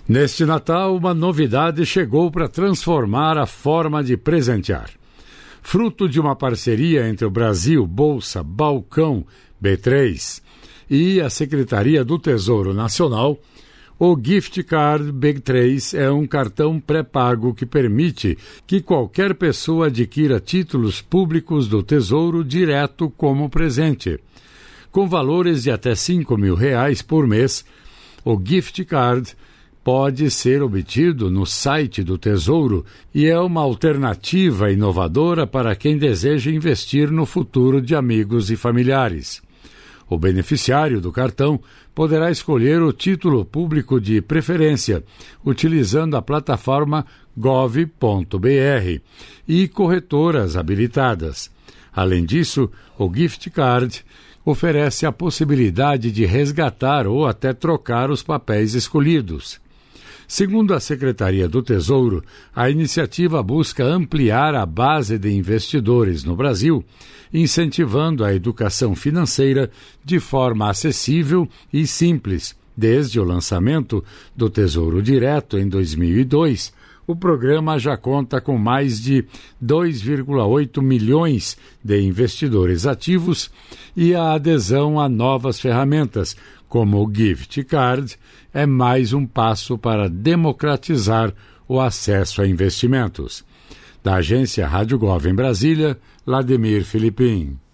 Neste Natal, uma novidade chegou para transformar a forma de presentear. Fruto de uma parceria entre o Brasil, Bolsa, Balcão, B3 e a Secretaria do Tesouro Nacional, o Gift Card B3 é um cartão pré-pago que permite que qualquer pessoa adquira títulos públicos do Tesouro direto como presente. Com valores de até R$5.000 por mês, o Gift Card pode ser obtido no site do Tesouro e é uma alternativa inovadora para quem deseja investir no futuro de amigos e familiares. O beneficiário do cartão poderá escolher o título público de preferência, utilizando a plataforma gov.br e corretoras habilitadas. Além disso, o Gift Card oferece a possibilidade de resgatar ou até trocar os papéis escolhidos. Segundo a Secretaria do Tesouro, a iniciativa busca ampliar a base de investidores no Brasil, incentivando a educação financeira de forma acessível e simples. Desde o lançamento do Tesouro Direto em 2002, o programa já conta com mais de 2,8 milhões de investidores ativos e a adesão a novas ferramentas, como o Gift Card, é mais um passo para democratizar o acesso a investimentos. Da agência Rádio Gov em Brasília, Vladimir Filipim.